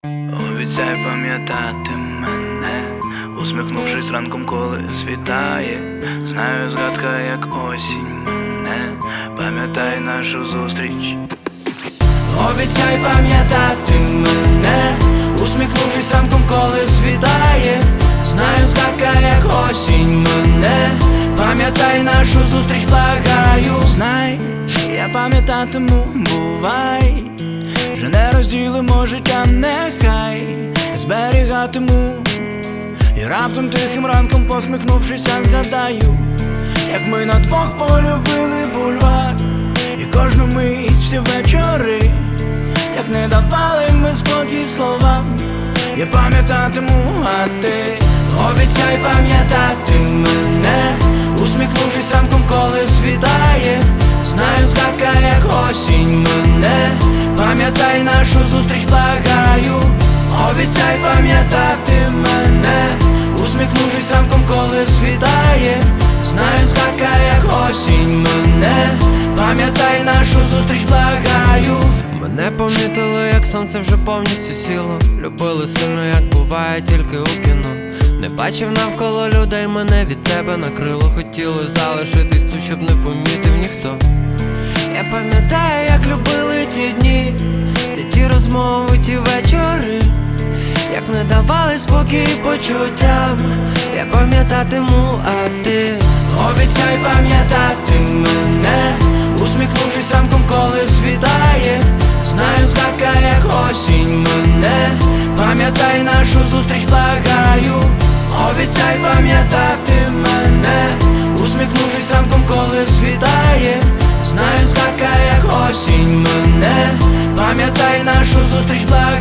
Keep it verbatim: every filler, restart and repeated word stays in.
Обіцяй пам'ятати мене, усміхнувшись ранком, коли світає. Знаю, згадка, як осінь мене, пам'ятай нашу зустріч. Обіцяй пам'ятати мене, усміхнувшись ранком, коли світає. Знаю, згадка, як осінь мене, пам'ятай нашу зустріч, благаю. Знай, я пам'ятатиму, бувай, вже не розділимо життя, нехай зберігатиму. І раптом тихим ранком, посміхнувшися, згадаю, як ми на двох полюбили бульвар. І кожну мить, всі вечори, як не давали ми спокій словам. Я пам'ятатиму, а ти Обіцяй пам'ятати мене, усміхнувшись ранком, коли світає. Знаю, згадка, як осінь мене, пам'ятай нашу зустріч, благаю. Обіцяй пам'ятати мене, усміхнувшись ранком, коли світає. Знаю, згадка, як осінь мене, пам'ятай нашу зустріч, благаю. Мене помітили, як сонце вже повністю сіло. Любили сильно, як буває тільки у кіно. Не бачив навколо людей, мене від тебе накрило. Хотілось залишитись тут, щоб не помітив ніхто. Я пам'ятаю, як любили ті дні, всі ті розмови, ті вечори, як не давали спокій почуттям. Я пам'ятатиму, а ти Обіцяй пам'ятати мене, усміхнувшись ранком, коли світає. Знаю, згадка, як осінь мене, пам'ятай нашу зустріч, благаю. Обіцяй пам'ятати мене, усміхнувшись ранком, коли світає. Знаю, згадка, як осінь мене, пам'ятай нашу зустріч, благаю.